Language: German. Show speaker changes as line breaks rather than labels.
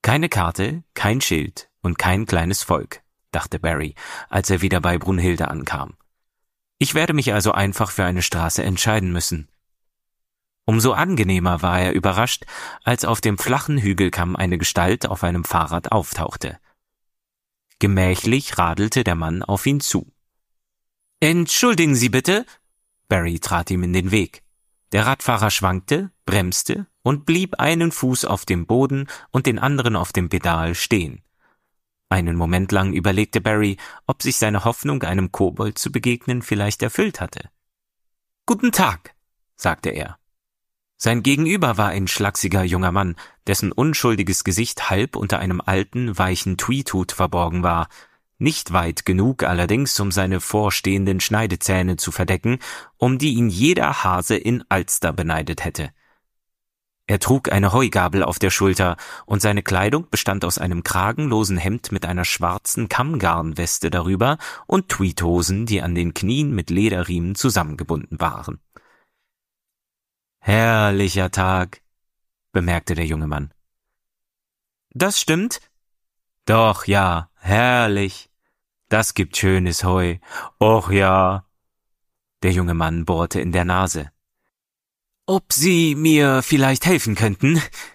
Keine Karte, kein Schild und kein kleines Volk, dachte Barry, als er wieder bei Brunhilde ankam. Ich werde mich also einfach für eine Straße entscheiden müssen. Umso angenehmer war er überrascht, als auf dem flachen Hügelkamm eine Gestalt auf einem Fahrrad auftauchte. Gemächlich radelte der Mann auf ihn zu. »Entschuldigen Sie bitte?« Barry trat ihm in den Weg. Der Radfahrer schwankte, bremste und blieb einen Fuß auf dem Boden und den anderen auf dem Pedal stehen. Einen Moment lang überlegte Barry, ob sich seine Hoffnung, einem Kobold zu begegnen, vielleicht erfüllt hatte. »Guten Tag«, sagte er. Sein Gegenüber war ein schlachsiger junger Mann, dessen unschuldiges Gesicht halb unter einem alten, weichen Tweedhut verborgen war, nicht weit genug allerdings, um seine vorstehenden Schneidezähne zu verdecken, um die ihn jeder Hase in Ulster beneidet hätte. Er trug eine Heugabel auf der Schulter, und seine Kleidung bestand aus einem kragenlosen Hemd mit einer schwarzen Kammgarnweste darüber und Tweedhosen, die an den Knien mit Lederriemen zusammengebunden waren. »Herrlicher Tag«, bemerkte der junge Mann. »Das stimmt?« »Doch, ja, herrlich. Das gibt schönes Heu. Och ja.« Der junge Mann bohrte in der Nase. »Ob Sie mir vielleicht helfen könnten?«